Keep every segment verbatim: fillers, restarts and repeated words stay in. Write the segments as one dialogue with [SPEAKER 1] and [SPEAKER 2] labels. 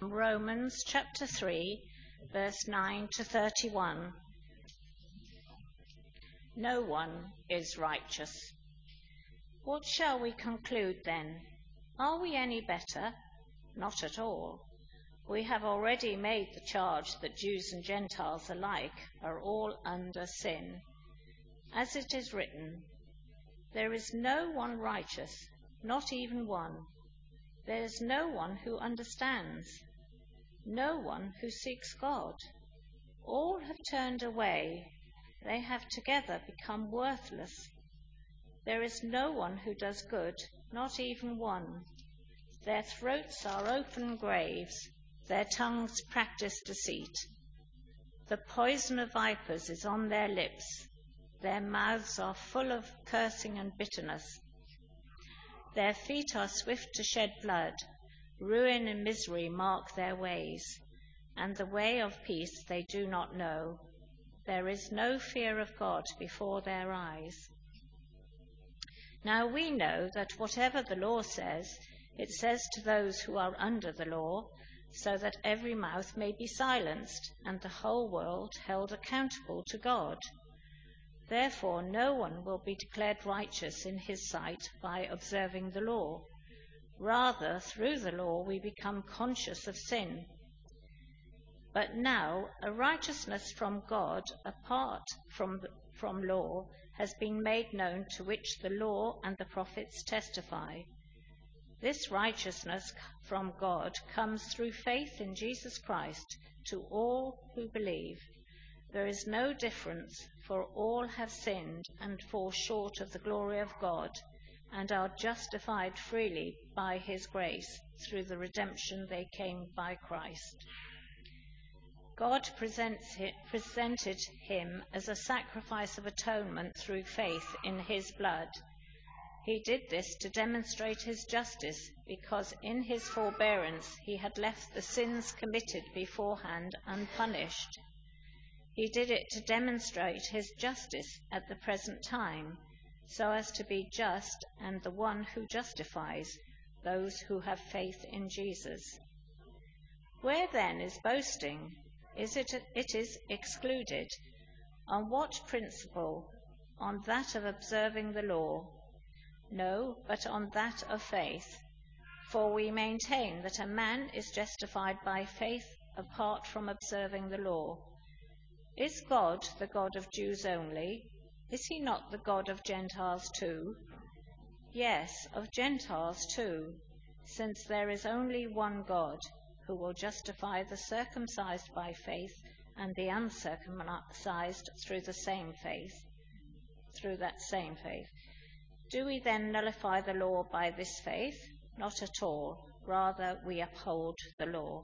[SPEAKER 1] Romans chapter three, verse nine to thirty-one. No one is righteous. What shall we conclude then? Are we any better? Not at all. We have already made the charge that Jews and Gentiles alike are all under sin. As it is written, there is no one righteous, not even one. There is no one who understands, no one who seeks God. All have turned away. They have together become worthless. There is no one who does good, not even one. Their throats are open graves. Their tongues practice deceit. The poison of vipers is on their lips. Their mouths are full of cursing and bitterness. Their feet are swift to shed blood. Ruin and misery mark their ways, and the way of peace they do not know. There is no fear of God before their eyes. Now we know that whatever the law says, it says to those who are under the law, so that every mouth may be silenced, and the whole world held accountable to God. Therefore no one will be declared righteous in his sight by observing the law. Rather, through the law we become conscious of sin. But now a righteousness from God apart from, from law has been made known, to which the law and the prophets testify. This righteousness from God comes through faith in Jesus Christ to all who believe. There is no difference, for all have sinned and fall short of the glory of God, and are justified freely by his grace through the redemption they came by Christ. God presents, presented him as a sacrifice of atonement through faith in his blood. He did this to demonstrate his justice, because in his forbearance he had left the sins committed beforehand unpunished. He did it to demonstrate his justice at the present time, so as to be just and the one who justifies those who have faith in Jesus. Where then is boasting? Is it, it is excluded. On what principle? On that of observing the law? No, but on that of faith. For we maintain that a man is justified by faith apart from observing the law. Is God the God of Jews only? Is he not the God of Gentiles too? Yes, of Gentiles too, since there is only one God, who will justify the circumcised by faith and the uncircumcised through the same faith, through that same faith. Do we then nullify the law by this faith? Not at all. Rather, we uphold the law.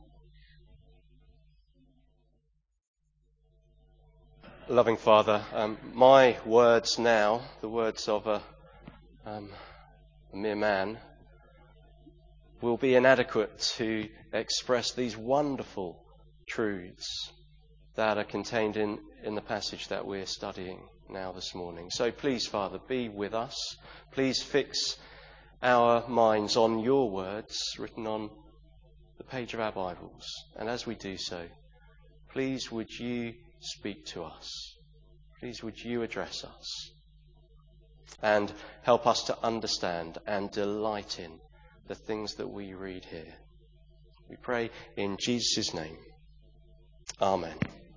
[SPEAKER 2] Loving Father, um, my words now, the words of a, um, a mere man, will be inadequate to express these wonderful truths that are contained in, in the passage that we're studying now this morning. So please, Father, be with us. Please fix our minds on your words written on the page of our Bibles. And as we do so, please would you speak to us. Please would you address us and help us to understand and delight in the things that we read here. We pray in Jesus' name. Amen.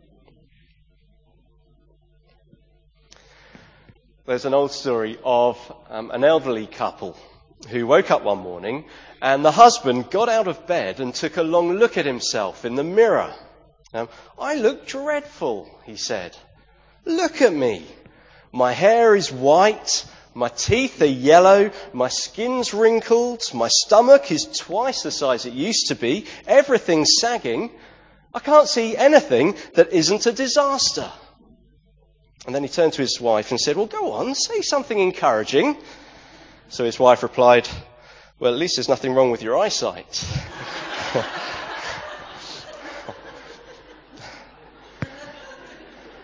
[SPEAKER 2] There's an old story of um, an elderly couple who woke up one morning and the husband got out of bed and took a long look at himself in the mirror. Um, I look dreadful, he said. Look at me. My hair is white. My teeth are yellow, my skin's wrinkled, my stomach is twice the size it used to be, everything's sagging. I can't see anything that isn't a disaster. And then he turned to his wife and said, well, go on, say something encouraging. So his wife replied, well, at least there's nothing wrong with your eyesight.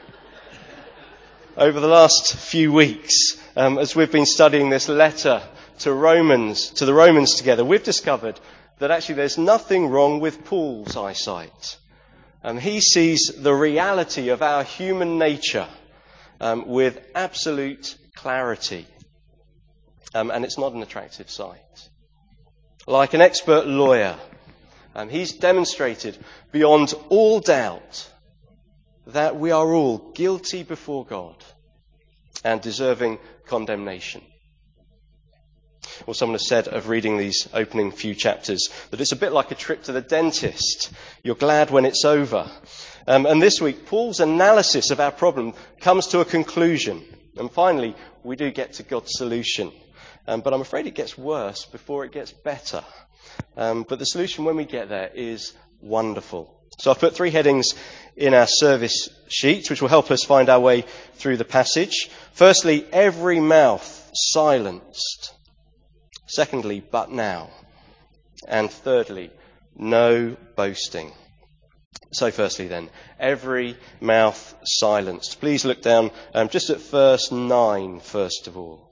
[SPEAKER 2] Over the last few weeks, um, as we've been studying this letter to Romans, to the Romans together, we've discovered that actually there's nothing wrong with Paul's eyesight. Um, he sees the reality of our human nature um, with absolute clarity. Um, and it's not an attractive sight. Like an expert lawyer, um, he's demonstrated beyond all doubt that we are all guilty before God and deserving condemnation. Well, someone has said of reading these opening few chapters that it's a bit like a trip to the dentist. You're glad when it's over. Um, and this week, Paul's analysis of our problem comes to a conclusion. And finally, we do get to God's solution. Um, but I'm afraid it gets worse before it gets better. Um, but the solution when we get there is wonderful. So I've put three headings in our service sheet, which will help us find our way through the passage. Firstly, every mouth silenced. Secondly, but now. And thirdly, no boasting. So firstly then, every mouth silenced. Please look down um, just at verse nine first of all.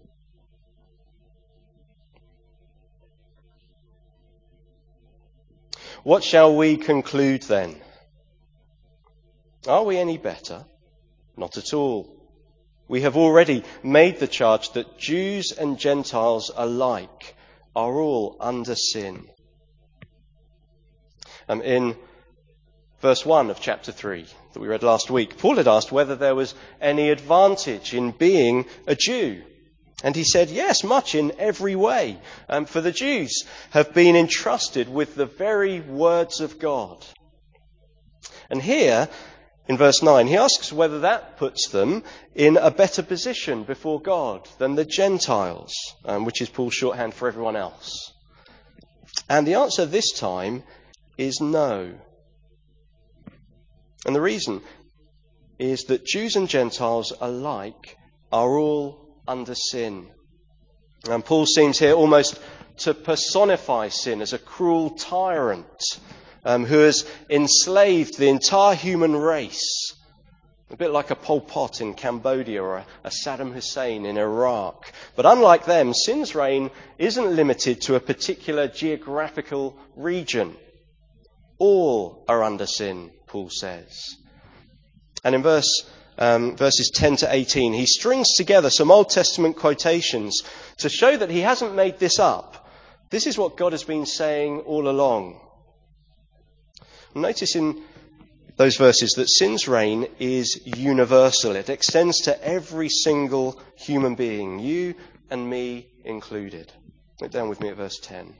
[SPEAKER 2] What shall we conclude then? Are we any better? Not at all. We have already made the charge that Jews and Gentiles alike are all under sin. Um, in verse one of chapter three that we read last week, Paul had asked whether there was any advantage in being a Jew. And he said, yes, much in every way. Um, for the Jews have been entrusted with the very words of God. And here, in verse nine, he asks whether that puts them in a better position before God than the Gentiles, um, which is Paul's shorthand for everyone else. And the answer this time is no. And the reason is that Jews and Gentiles alike are all under sin. And Paul seems here almost to personify sin as a cruel tyrant um, who has enslaved the entire human race. A bit like a Pol Pot in Cambodia or a, a Saddam Hussein in Iraq. But unlike them, sin's reign isn't limited to a particular geographical region. All are under sin, Paul says. And in verse Um, verses ten to eighteen, he strings together some Old Testament quotations to show that he hasn't made this up. This is what God has been saying all along. Notice in those verses that sin's reign is universal. It extends to every single human being, you and me included. Look down with me at verse ten.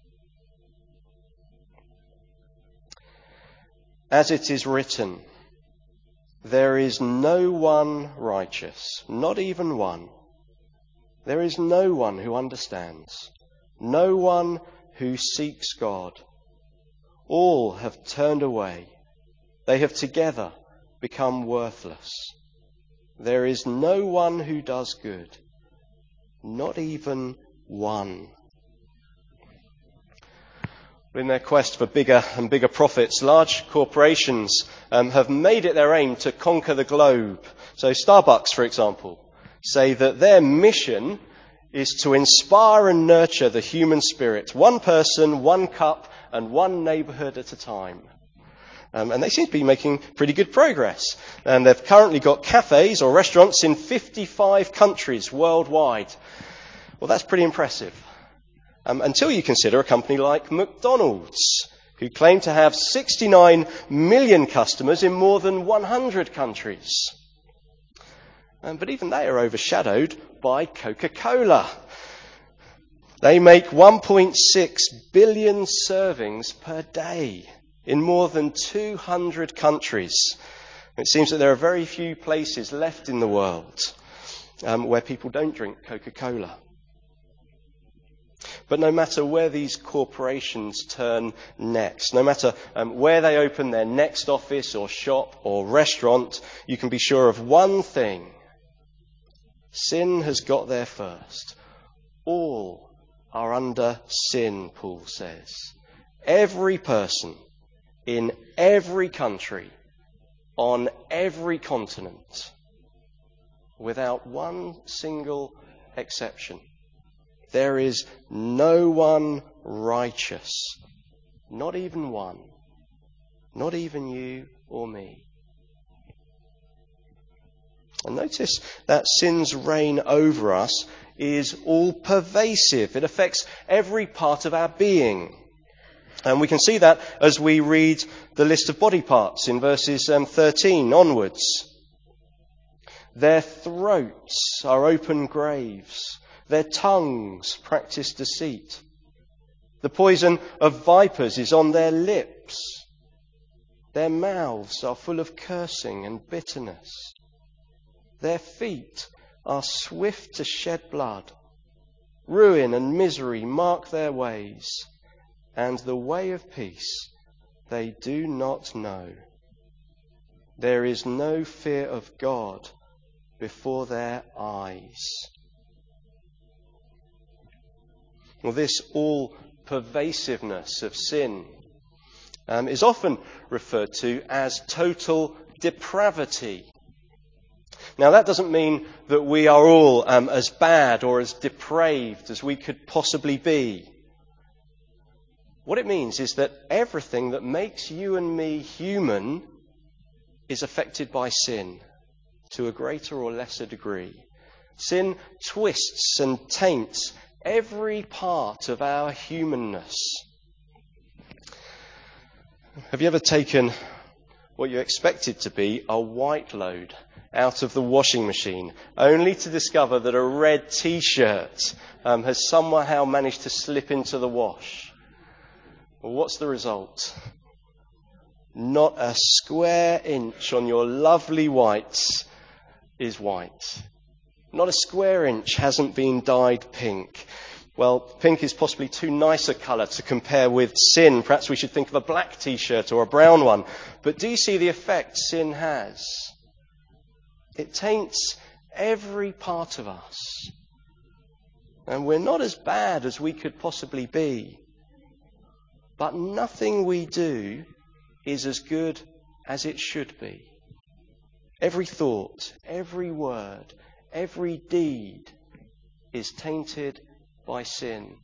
[SPEAKER 2] As it is written, there is no one righteous, not even one. There is no one who understands, no one who seeks God. All have turned away. They have together become worthless. There is no one who does good, not even one. In their quest for bigger and bigger profits, large corporations um, have made it their aim to conquer the globe. So Starbucks, for example, say that their mission is to inspire and nurture the human spirit, one person, one cup, and one neighbourhood at a time. Um, and they seem to be making pretty good progress. And they've currently got cafes or restaurants in fifty-five countries worldwide. Well, that's pretty impressive. Um, until you consider a company like McDonald's, who claim to have sixty-nine million customers in more than one hundred countries. Um, but even they are overshadowed by Coca-Cola. They make one point six billion servings per day in more than two hundred countries. It seems that there are very few places left in the world um, where people don't drink Coca-Cola. But no matter where these corporations turn next, no matter um, where they open their next office or shop or restaurant, you can be sure of one thing. Sin has got there first. All are under sin, Paul says. Every person in every country, on every continent, without one single exception. There is no one righteous, not even one, not even you or me. And notice that sin's reign over us is all pervasive. It affects every part of our being. And we can see that as we read the list of body parts in verses um, thirteen onwards. Their throats are open graves. Their tongues practice deceit. The poison of vipers is on their lips. Their mouths are full of cursing and bitterness. Their feet are swift to shed blood. Ruin and misery mark their ways, and the way of peace they do not know. There is no fear of God before their eyes. Well, this all-pervasiveness of sin um, is often referred to as total depravity. Now, that doesn't mean that we are all um, as bad or as depraved as we could possibly be. What it means is that everything that makes you and me human is affected by sin to a greater or lesser degree. Sin twists and taints every part of our humanness. Have you ever taken what you expected to be a white load out of the washing machine, only to discover that a red T-shirt um, has somehow managed to slip into the wash? Well, what's the result? Not a square inch on your lovely whites is white. Not a square inch hasn't been dyed pink. Well, pink is possibly too nice a colour to compare with sin. Perhaps we should think of a black T-shirt or a brown one. But do you see the effect sin has? It taints every part of us. And we're not as bad as we could possibly be. But nothing we do is as good as it should be. Every thought, every word, every deed is tainted by sin.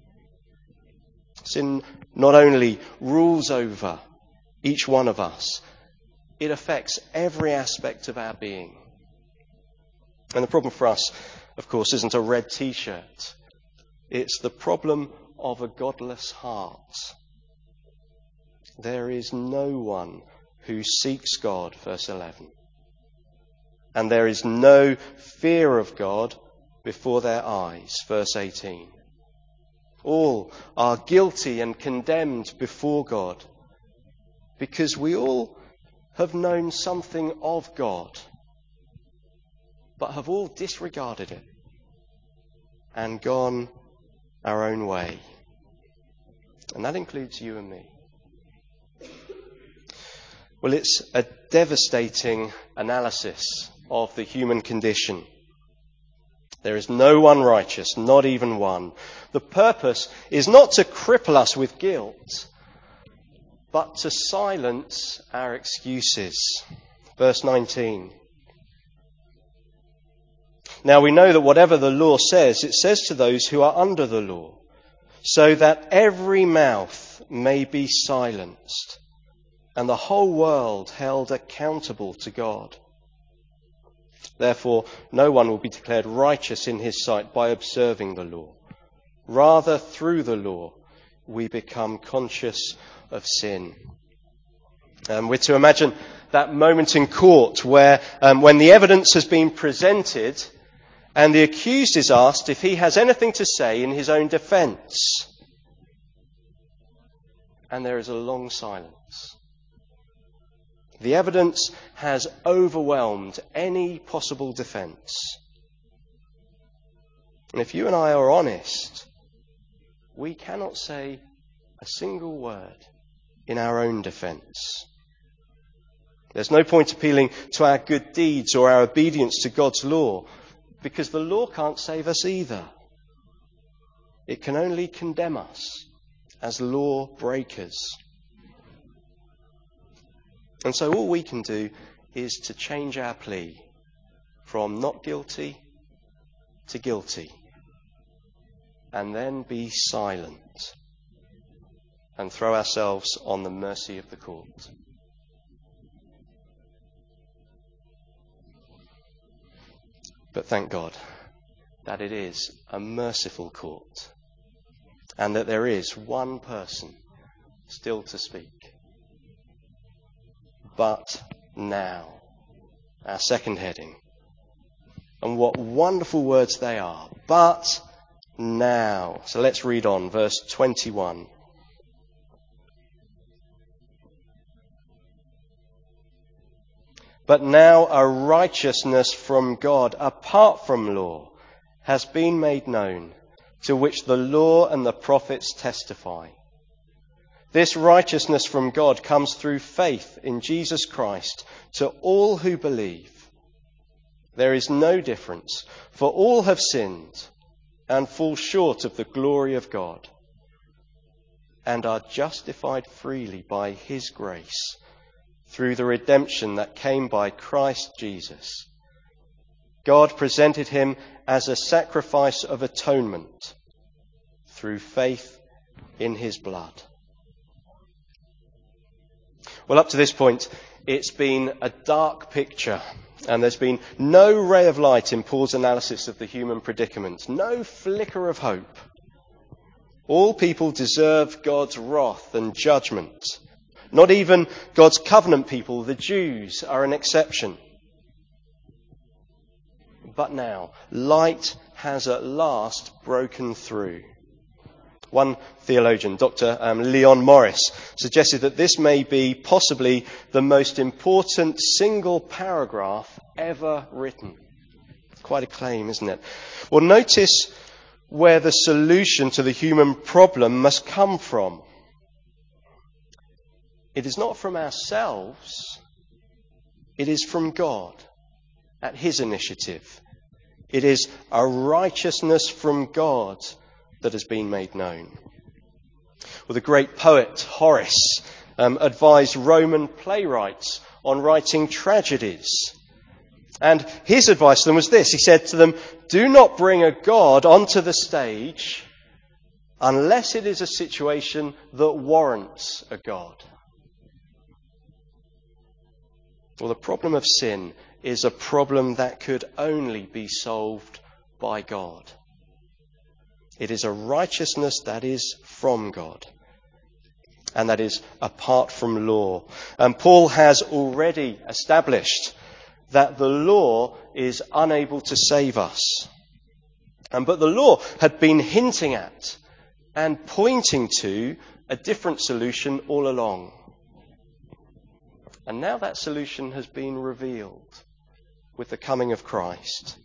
[SPEAKER 2] Sin not only rules over each one of us, it affects every aspect of our being. And the problem for us, of course, isn't a red T-shirt. It's the problem of a godless heart. There is no one who seeks God, verse eleven. And there is no fear of God before their eyes, verse eighteen. All are guilty and condemned before God, because we all have known something of God, but have all disregarded it and gone our own way. And that includes you and me. Well, it's a devastating analysis of the human condition. There is no one righteous, not even one. The purpose is not to cripple us with guilt, but to silence our excuses. Verse nineteen. Now we know that whatever the law says, it says to those who are under the law, so that every mouth may be silenced, and the whole world held accountable to God. Therefore, no one will be declared righteous in his sight by observing the law. Rather, through the law, we become conscious of sin. Um, we're to imagine that moment in court where, um, when the evidence has been presented and the accused is asked if he has anything to say in his own defence. And there is a long silence. The evidence has overwhelmed any possible defence. And if you and I are honest, we cannot say a single word in our own defence. There's no point appealing to our good deeds or our obedience to God's law, because the law can't save us either. It can only condemn us as law breakers. And so all we can do is to change our plea from not guilty to guilty. and then be silent and throw ourselves on the mercy of the court. But thank God that it is a merciful court and that there is one person still to speak. But now, our second heading. And what wonderful words they are. But now. So let's read on, verse twenty-one. But now a righteousness from God, apart from law, has been made known, to which the law and the prophets testify. This righteousness from God comes through faith in Jesus Christ to all who believe. There is no difference, for all have sinned and fall short of the glory of God, and are justified freely by his grace through the redemption that came by Christ Jesus. God presented him as a sacrifice of atonement through faith in his blood. Well, up to this point, it's been a dark picture, and there's been no ray of light in Paul's analysis of the human predicament, no flicker of hope. All people deserve God's wrath and judgment. Not even God's covenant people, the Jews, are an exception. But now, light has at last broken through. One theologian, Doctor Um, Leon Morris, suggested that this may be possibly the most important single paragraph ever written. Quite a claim, isn't it? Well, notice where the solution to the human problem must come from. It is not from ourselves. It is from God, at his initiative. It is a righteousness from God that has been made known. Well, the great poet Horace um, advised Roman playwrights on writing tragedies. And his advice to them was this. He said to them, do not bring a god onto the stage unless it is a situation that warrants a god. Well, the problem of sin is a problem that could only be solved by God. It is a righteousness that is from God, and that is apart from law. And Paul has already established that the law is unable to save us. And, but the law had been hinting at and pointing to a different solution all along. And now that solution has been revealed with the coming of Christ.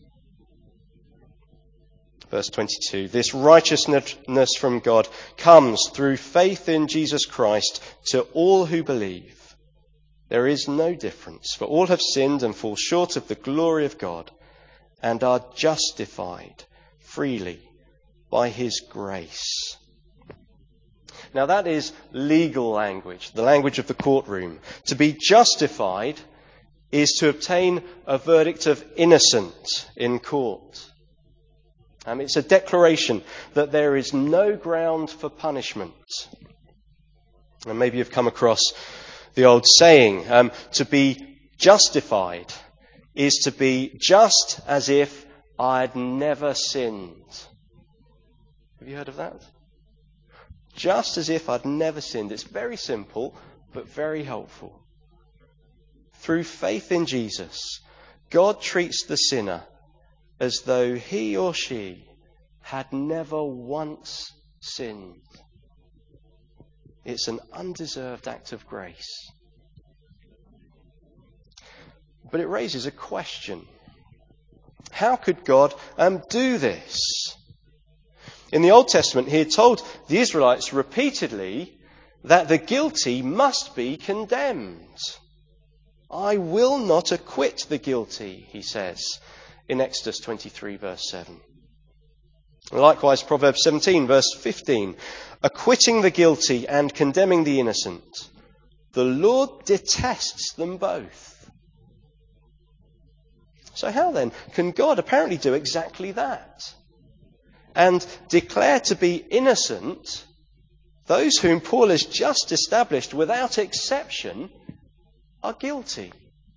[SPEAKER 2] Verse twenty-two, this righteousness from God comes through faith in Jesus Christ to all who believe. There is no difference, for all have sinned and fall short of the glory of God and are justified freely by his grace. Now that is legal language, the language of the courtroom. To be justified is to obtain a verdict of innocent in court. Um, it's a declaration that there is no ground for punishment. And maybe you've come across the old saying, um, to be justified is to be just as if I'd never sinned. Have you heard of that? Just as if I'd never sinned. It's very simple, but very helpful. Through faith in Jesus, God treats the sinner as though he or she had never once sinned. It's an undeserved act of grace. But it raises a question. How could God um, do this? In the Old Testament, he had told the Israelites repeatedly that the guilty must be condemned. I will not acquit the guilty, he says in Exodus twenty-three, verse seven. Likewise, Proverbs seventeen, verse fifteen, acquitting the guilty and condemning the innocent, the Lord detests them both. So how then can God apparently do exactly that? and declare to be innocent those whom Paul has just established without exception are guilty?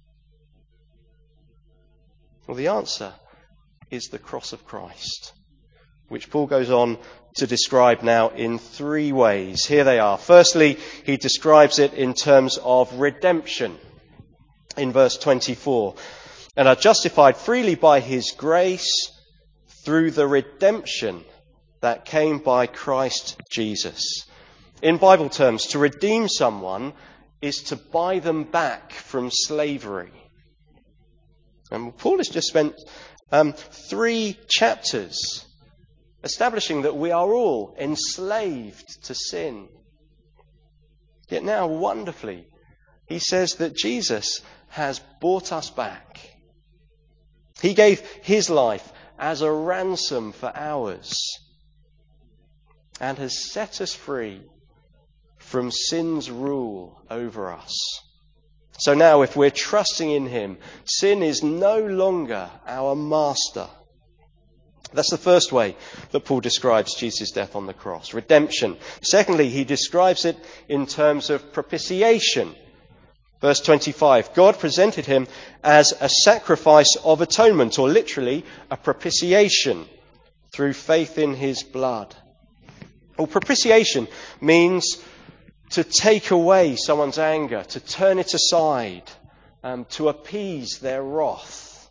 [SPEAKER 2] Well, the answer is the cross of Christ, which Paul goes on to describe now in three ways. Here they are. Firstly, he describes it in terms of redemption in verse twenty-four. And are justified freely by his grace through the redemption that came by Christ Jesus. In Bible terms, to redeem someone is to buy them back from slavery. And Paul has just spent um, three chapters establishing that we are all enslaved to sin. Yet now, wonderfully, he says that Jesus has bought us back. He gave his life as a ransom for ours and has set us free from sin's rule over us. So now, if we're trusting in him, sin is no longer our master. That's the first way that Paul describes Jesus' death on the cross, redemption. Secondly, he describes it in terms of propitiation. Verse twenty-five, God presented him as a sacrifice of atonement, or literally a propitiation through faith in his blood. Well, propitiation means to take away someone's anger, to turn it aside, um, to appease their wrath.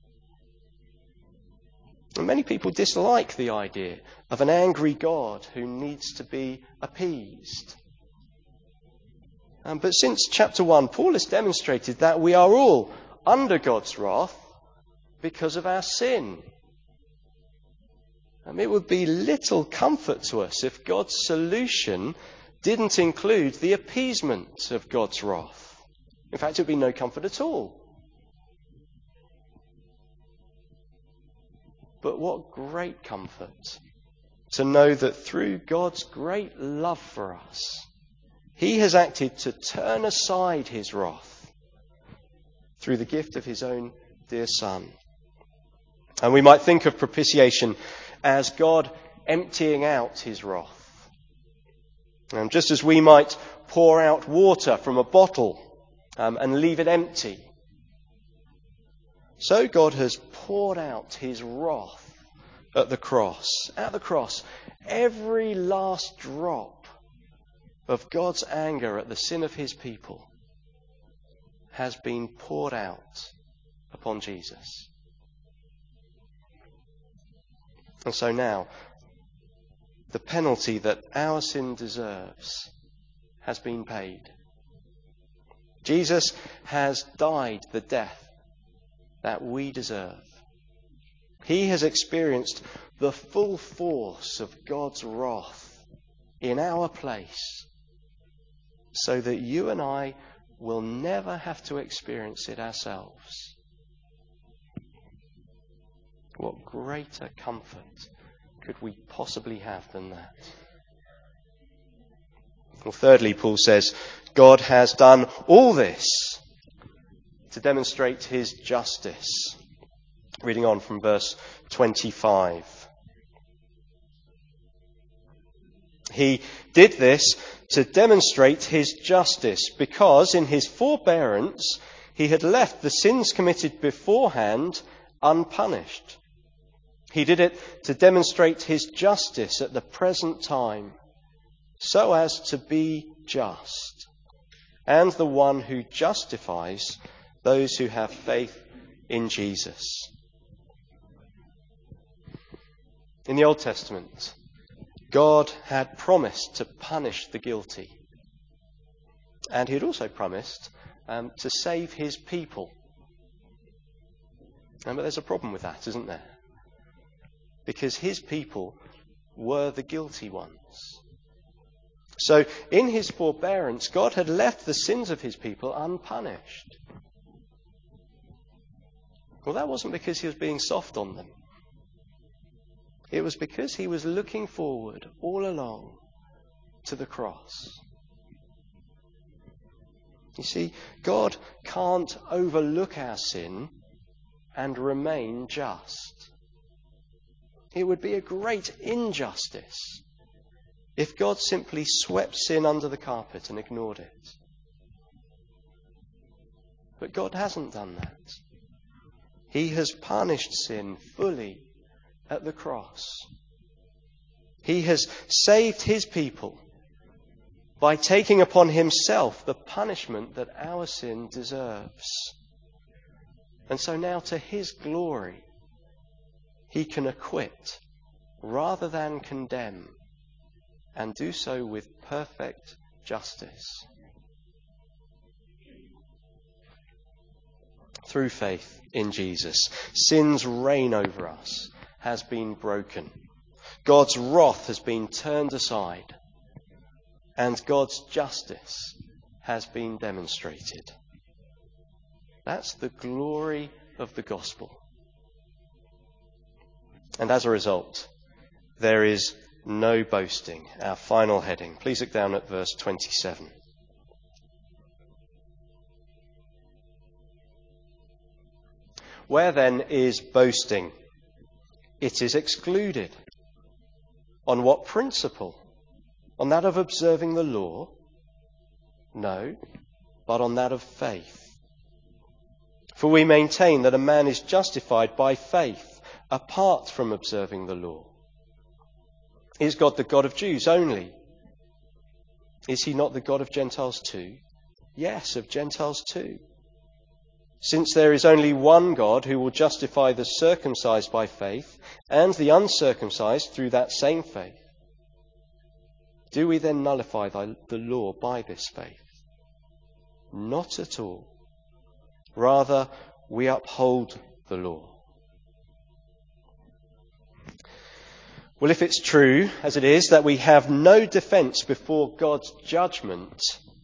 [SPEAKER 2] And many people dislike the idea of an angry God who needs to be appeased. Um, but since chapter one, Paul has demonstrated that we are all under God's wrath because of our sin. Um, it would be little comfort to us if God's solution didn't include the appeasement of God's wrath. In fact, it would be no comfort at all. But what great comfort to know that through God's great love for us, he has acted to turn aside his wrath through the gift of his own dear Son. And we might think of propitiation as God emptying out his wrath. Um, just as we might pour out water from a bottle um, and leave it empty, so God has poured out his wrath at the cross. At the cross, every last drop of God's anger at the sin of his people has been poured out upon Jesus. And so now, the penalty that our sin deserves has been paid. Jesus has died the death that we deserve. He has experienced the full force of God's wrath in our place, so that you and I will never have to experience it ourselves. What greater comfort could we possibly have than that? Well, thirdly, Paul says, God has done all this to demonstrate his justice. Reading on from verse twenty-five. He did this to demonstrate his justice, because in his forbearance he had left the sins committed beforehand unpunished. He did it to demonstrate his justice at the present time, so as to be just, and the one who justifies those who have faith in Jesus. In the Old Testament, God had promised to punish the guilty. And he had also promised um, to save his people. Um, but there's a problem with that, isn't there? Because his people were the guilty ones. So in his forbearance, God had left the sins of his people unpunished. Well, that wasn't because he was being soft on them. It was because he was looking forward all along to the cross. You see, God can't overlook our sin and remain just. It would be a great injustice if God simply swept sin under the carpet and ignored it. But God hasn't done that. He has punished sin fully at the cross. He has saved his people by taking upon himself the punishment that our sin deserves. And so now, to his glory, he can acquit rather than condemn, and do so with perfect justice. Through faith in Jesus, sin's reign over us has been broken. God's wrath has been turned aside, and God's justice has been demonstrated. That's the glory of the gospel. And as a result, there is no boasting. Our final heading. Please look down at verse twenty-seven. Where then is boasting? It is excluded. On what principle? On that of observing the law? No, but on that of faith. For we maintain that a man is justified by faith apart from observing the law. Is God the God of Jews only? Is he not the God of Gentiles too? Yes, of Gentiles too. Since there is only one God who will justify the circumcised by faith and the uncircumcised through that same faith, do we then nullify the law by this faith? Not at all. Rather, we uphold the law. Well, if it's true, as it is, that we have no defence before God's judgment,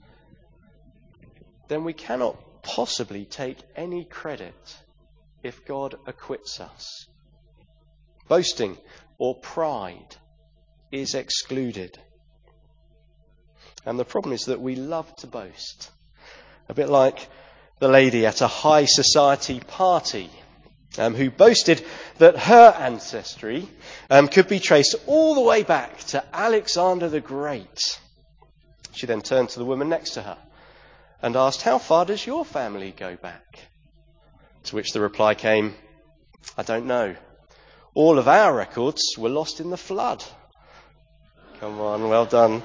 [SPEAKER 2] then we cannot possibly take any credit if God acquits us. Boasting or pride is excluded. And the problem is that we love to boast. A bit like the lady at a high society party um, who boasted that her ancestry um, could be traced all the way back to Alexander the Great. She then turned to the woman next to her and asked, "How far does your family go back?" To which the reply came, "I don't know. All of our records were lost in the flood." Come on, well done.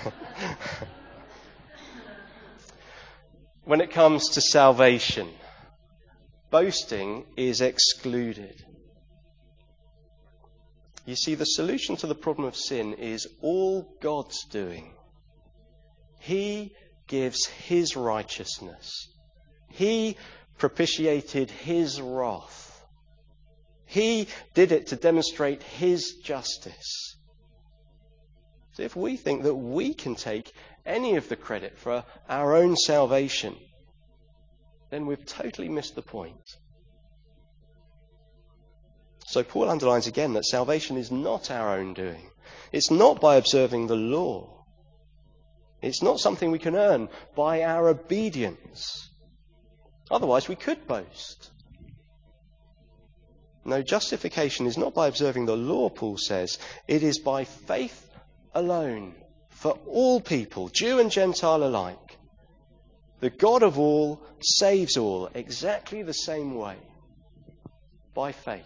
[SPEAKER 2] When it comes to salvation, boasting is excluded. You see, the solution to the problem of sin is all God's doing. He gives his righteousness. He propitiated his wrath. He did it to demonstrate his justice. So if we think that we can take any of the credit for our own salvation, then we've totally missed the point. So Paul underlines again that salvation is not our own doing. It's not by observing the law. It's not something we can earn by our obedience. Otherwise we could boast. No, justification is not by observing the law, Paul says. It is by faith alone, for all people, Jew and Gentile alike. The God of all saves all exactly the same way, by faith.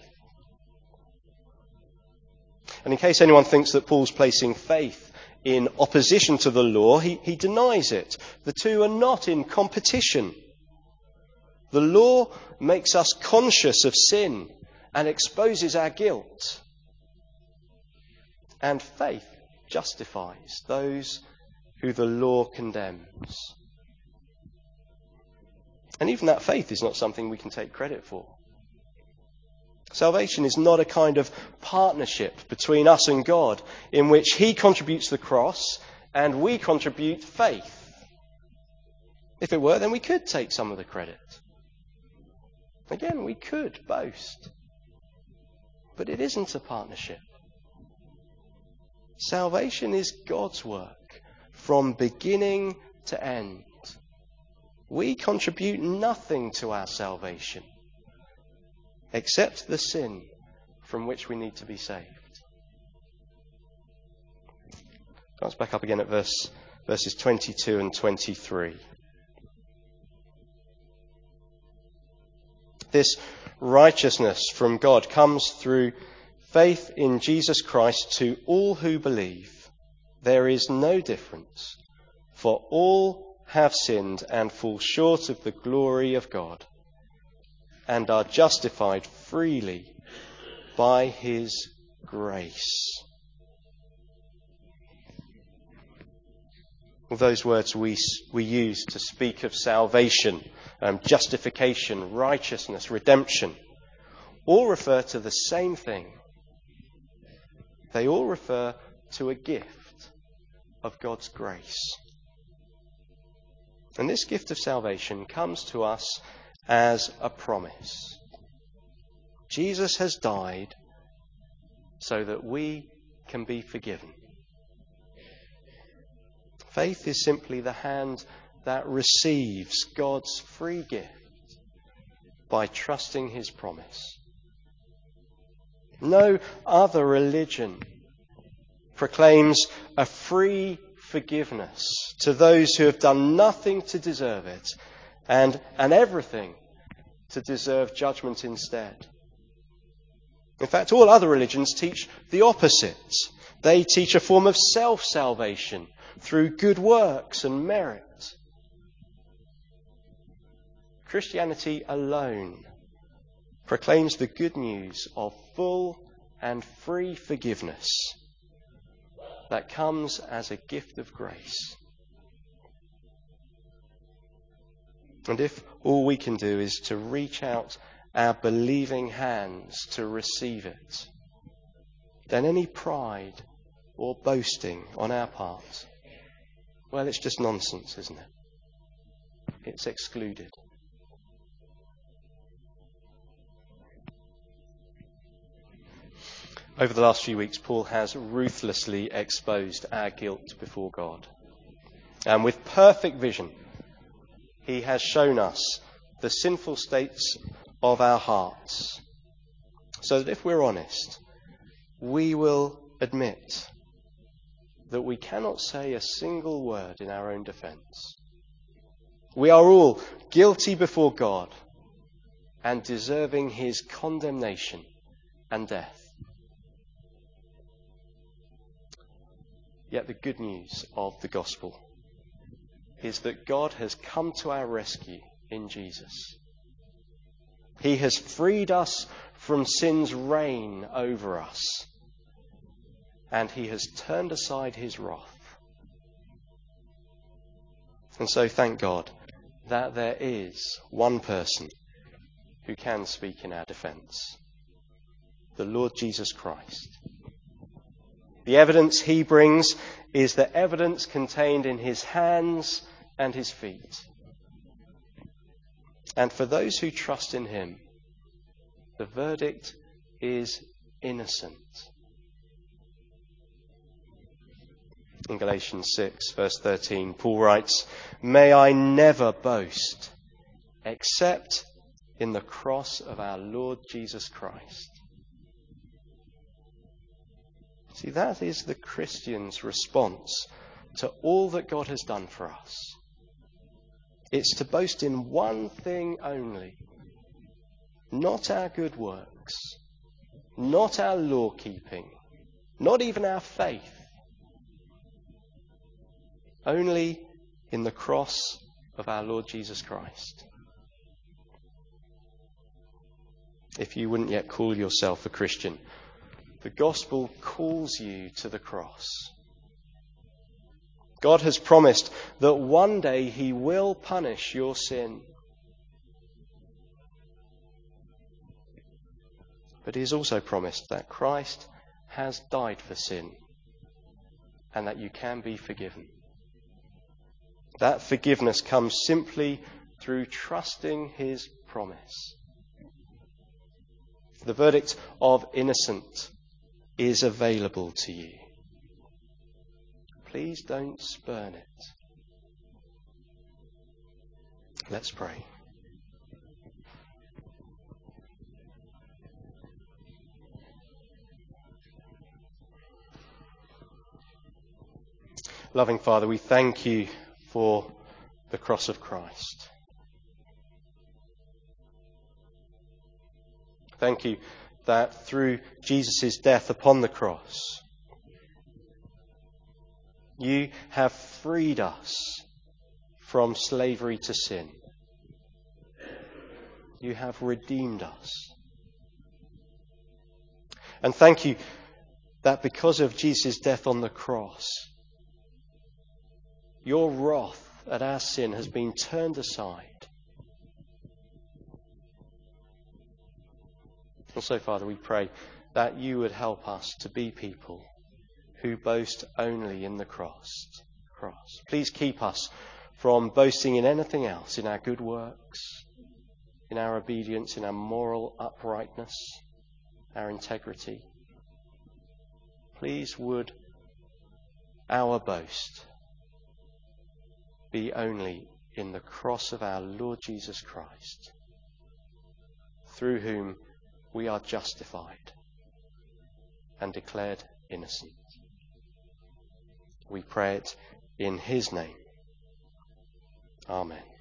[SPEAKER 2] And in case anyone thinks that Paul's placing faith in opposition to the law, he, he denies it. The two are not in competition. The law makes us conscious of sin and exposes our guilt. And faith justifies those who the law condemns. And even that faith is not something we can take credit for. Salvation is not a kind of partnership between us and God in which he contributes the cross and we contribute faith. If it were, then we could take some of the credit. Again, we could boast. But it isn't a partnership. Salvation is God's work from beginning to end. We contribute nothing to our salvation except the sin from which we need to be saved. Let's back up again at verse, verses twenty-two and twenty-three. This righteousness from God comes through faith in Jesus Christ to all who believe. There is no difference, for all have sinned and fall short of the glory of God, and are justified freely by his grace. Well, those words we we use to speak of salvation, um, justification, righteousness, redemption, all refer to the same thing. They all refer to a gift of God's grace. And this gift of salvation comes to us as a promise. Jesus has died so that we can be forgiven. Faith is simply the hand that receives God's free gift by trusting his promise. No other religion proclaims a free forgiveness to those who have done nothing to deserve it and, and everything to deserve judgment instead. In fact, all other religions teach the opposite. They teach a form of self-salvation through good works and merit. Christianity alone proclaims the good news of full and free forgiveness that comes as a gift of grace. And if all we can do is to reach out our believing hands to receive it, then any pride or boasting on our part, well, it's just nonsense, isn't it? It's excluded. Over the last few weeks, Paul has ruthlessly exposed our guilt before God. And with perfect vision, he has shown us the sinful states of our hearts, so that if we're honest, we will admit that we cannot say a single word in our own defense. We are all guilty before God and deserving his condemnation and death. Yet the good news of the gospel is that God has come to our rescue in Jesus. He has freed us from sin's reign over us, and he has turned aside his wrath. And so thank God that there is one person who can speak in our defence, the Lord Jesus Christ. The evidence he brings is the evidence contained in his hands and his feet. And for those who trust in him, the verdict is innocent. In Galatians six, verse thirteen, Paul writes, "May I never boast except in the cross of our Lord Jesus Christ." See, that is the Christian's response to all that God has done for us. It's to boast in one thing only, not our good works, not our law keeping, not even our faith, only in the cross of our Lord Jesus Christ. If you wouldn't yet call yourself a Christian, the gospel calls you to the cross. God has promised that one day he will punish your sin. But he has also promised that Christ has died for sin and that you can be forgiven. That forgiveness comes simply through trusting his promise. The verdict of innocent is available to you. Please don't spurn it. Let's pray. Loving Father, we thank you for the cross of Christ. Thank you that through Jesus' death upon the cross, you have freed us from slavery to sin. You have redeemed us. And thank you that because of Jesus' death on the cross, your wrath at our sin has been turned aside. And so, Father, we pray that you would help us to be people who boast only in the cross. cross. Please keep us from boasting in anything else, in our good works, in our obedience, in our moral uprightness, our integrity. Please would our boast be only in the cross of our Lord Jesus Christ, through whom we are justified and declared innocent. We pray it in his name. Amen.